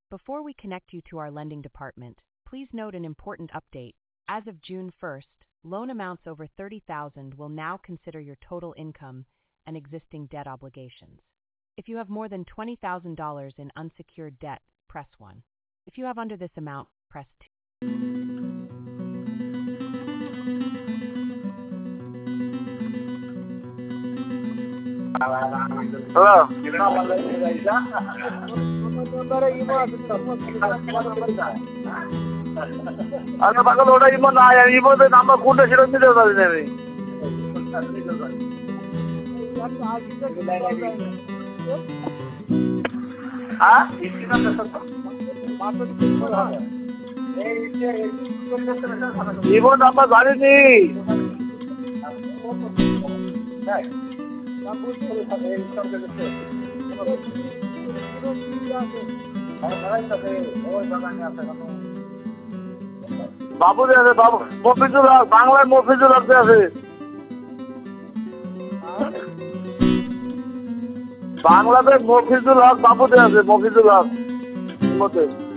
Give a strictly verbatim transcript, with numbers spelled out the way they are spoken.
Before we connect you to our lending department, please note an important update. As of June first, loan amounts over thirty thousand dollars will now consider your total income and existing debt obligations. If you have more than twenty thousand dollars in unsecured debt, press one. If you have under this amount, press two. Hello. Ano ba kalau udah imo na yan imo de nama kunde sila nila tadi nemi. Ah? Imo nama zani ni. বাবু আছে বাবু মফিজুল হক বাংলায় মফিজুল হক আছে বাংলাতে মফিজুল হক বাবুতে আছে মফিজুল হক